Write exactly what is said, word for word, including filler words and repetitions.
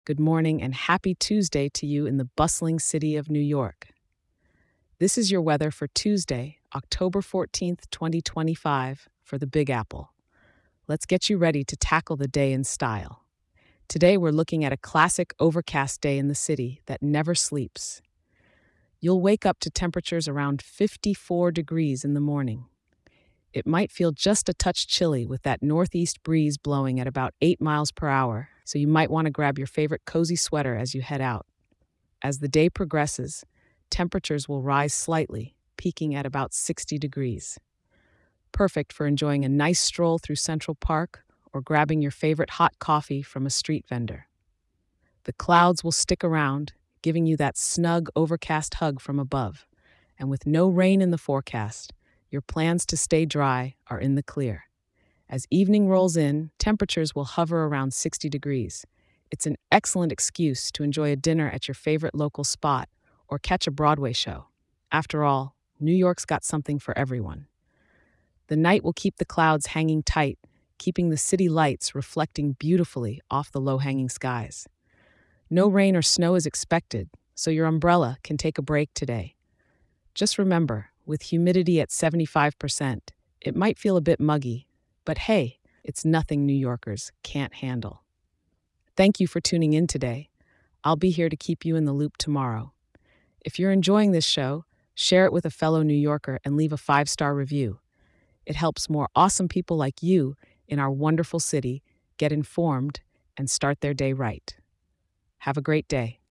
Good morning and happy Tuesday to you in the bustling city of New York. This is your weather for Tuesday, October fourteenth, twenty twenty-five, for the Big Apple. Let's get you ready to tackle the day in style. Today, we're looking at a classic overcast day in the city that never sleeps. You'll wake up to temperatures around fifty-four degrees in the morning. It might feel just a touch chilly with that northeast breeze blowing at about eight miles per hour, so you might want to grab your favorite cozy sweater as you head out. As the day progresses, temperatures will rise slightly, peaking at about sixty degrees. Perfect for enjoying a nice stroll through Central Park or grabbing your favorite hot coffee from a street vendor. The clouds will stick around, giving you that snug, overcast hug from above. And with no rain in the forecast, your plans to stay dry are in the clear. As evening rolls in, temperatures will hover around sixty degrees. It's an excellent excuse to enjoy a dinner at your favorite local spot or catch a Broadway show. After all, New York's got something for everyone. The night will keep the clouds hanging tight, keeping the city lights reflecting beautifully off the low-hanging skies. No rain or snow is expected, so your umbrella can take a break today. Just remember, with humidity at seventy-five percent, it might feel a bit muggy, but hey, it's nothing New Yorkers can't handle. Thank you for tuning in today. I'll be here to keep you in the loop tomorrow. If you're enjoying this show, share it with a fellow New Yorker and leave a five-star review. It helps more awesome people like you in our wonderful city get informed and start their day right. Have a great day.